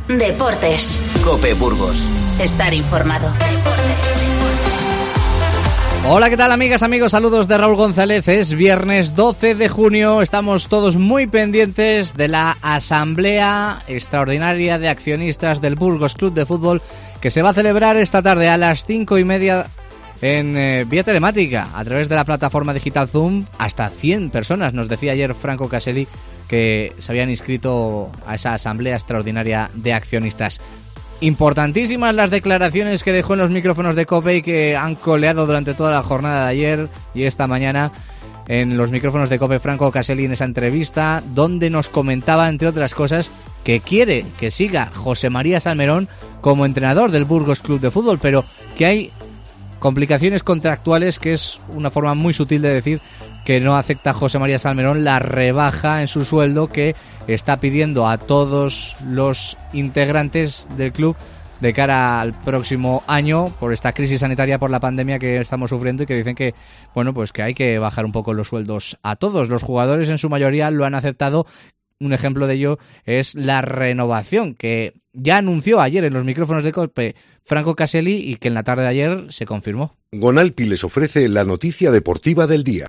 Deportes. COPE Burgos. Estar informado. Hola, ¿qué tal, amigas, amigos? Saludos de Raúl González. Es viernes 12 de junio. Estamos todos muy pendientes de la Asamblea Extraordinaria de Accionistas del Burgos Club de Fútbol, que se va a celebrar esta tarde a las 5:30 en vía telemática, a través de la plataforma digital Zoom. Hasta 100 personas, nos decía ayer Franco Caselli, que se habían inscrito a esa Asamblea Extraordinaria de Accionistas. Importantísimas las declaraciones que dejó en los micrófonos de COPE y que han coleado durante toda la jornada de ayer y esta mañana en los micrófonos de COPE Franco Caselli en esa entrevista, donde nos comentaba, entre otras cosas, que quiere que siga José María Salmerón como entrenador del Burgos Club de Fútbol, pero que hay complicaciones contractuales, que es una forma muy sutil de decir que no acepta José María Salmerón la rebaja en su sueldo que está pidiendo a todos los integrantes del club de cara al próximo año por esta crisis sanitaria, por la pandemia que estamos sufriendo, y que dicen que, bueno, pues que hay que bajar un poco los sueldos a todos. Los jugadores en su mayoría lo han aceptado. Un ejemplo de ello es la renovación que ya anunció ayer en los micrófonos de COPE Franco Caselli y que en la tarde de ayer se confirmó. Gonalpi les ofrece la noticia deportiva del día.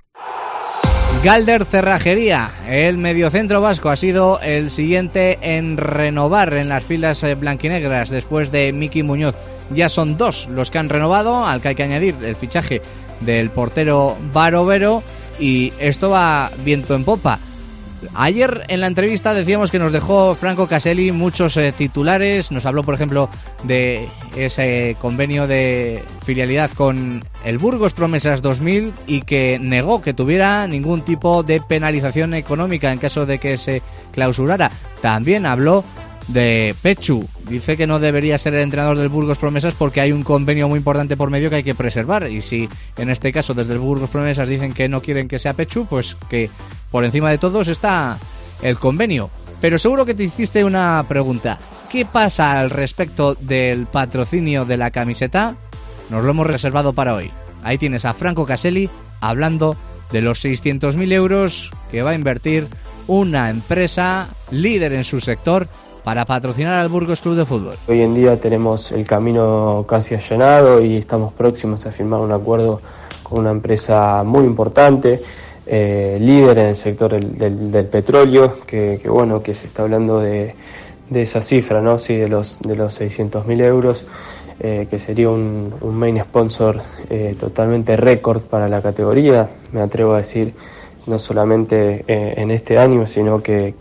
Galder Cerrajería, el mediocentro vasco, ha sido el siguiente en renovar en las filas blanquinegras después de Miki Muñoz. Ya son 2 los que han renovado, al que hay que añadir el fichaje del portero Barovero, y esto va viento en popa. Ayer en la entrevista decíamos que nos dejó Franco Caselli muchos titulares. Nos habló, por ejemplo, de ese convenio de filialidad con el Burgos Promesas 2000 y que negó que tuviera ningún tipo de penalización económica en caso de que se clausurara. También habló de Pechu. Dice que no debería ser el entrenador del Burgos Promesas porque hay un convenio muy importante por medio que hay que preservar, y si en este caso desde el Burgos Promesas dicen que no quieren que sea Pechu, pues que por encima de todos está el convenio. Pero seguro que te hiciste una pregunta: ¿qué pasa al respecto del patrocinio de la camiseta? Nos lo hemos reservado para hoy. Ahí tienes a Franco Caselli hablando de los 600.000 euros que va a invertir una empresa líder en su sector para patrocinar al Burgos Club de Fútbol. Hoy en día tenemos el camino casi allanado y estamos próximos a firmar un acuerdo con una empresa muy importante, líder en el sector del petróleo, que se está hablando de esa cifra, ¿no? Sí, de los 600.000 euros, que sería un main sponsor totalmente récord para la categoría, me atrevo a decir, no solamente en este año, sino que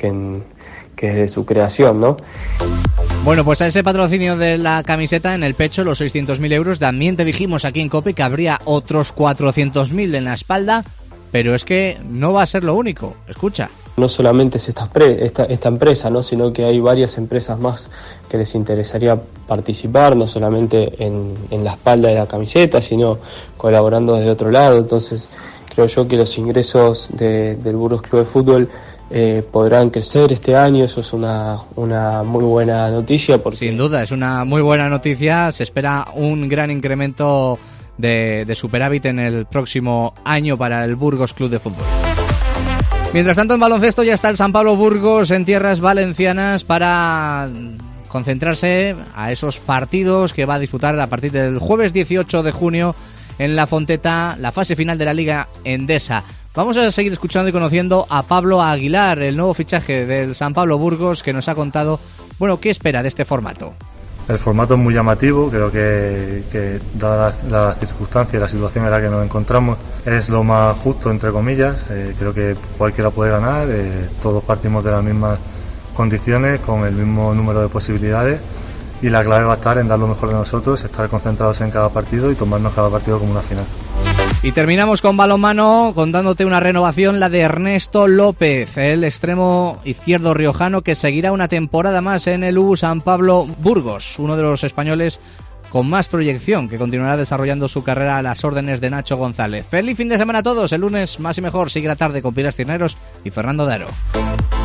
desde su creación, ¿no? Bueno, pues a ese patrocinio de la camiseta en el pecho, los 600.000 euros, también te dijimos aquí en COPE que habría otros 400.000 en la espalda, pero es que no va a ser lo único. Escucha. No solamente es esta empresa, ¿no? Sino que hay varias empresas más que les interesaría participar, no solamente en la espalda de la camiseta, sino colaborando desde otro lado. Entonces, creo yo que los ingresos del Burgos Club de Fútbol podrán crecer este año. Eso es una muy buena noticia, porque sin duda es una muy buena noticia. Se espera un gran incremento de superávit en el próximo año para el Burgos Club de Fútbol. Mientras tanto, en baloncesto ya está el San Pablo Burgos en tierras valencianas para concentrarse a esos partidos que va a disputar a partir del jueves 18 de junio en La Fonteta, la fase final de la Liga Endesa. Vamos a seguir escuchando y conociendo a Pablo Aguilar, el nuevo fichaje del San Pablo Burgos, que nos ha contado, bueno, qué espera de este formato. El formato es muy llamativo, creo que dadas las circunstancias y la situación en la que nos encontramos, es lo más justo, entre comillas. Creo que cualquiera puede ganar, todos partimos de las mismas condiciones, con el mismo número de posibilidades, y la clave va a estar en dar lo mejor de nosotros, estar concentrados en cada partido y tomarnos cada partido como una final. Y terminamos con balonmano, contándote una renovación, la de Ernesto López, el extremo izquierdo riojano, que seguirá una temporada más en el U San Pablo Burgos, uno de los españoles con más proyección, que continuará desarrollando su carrera a las órdenes de Nacho González. Feliz fin de semana a todos. El lunes más y mejor sigue la tarde con Pilar Cisneros y Fernando Daro.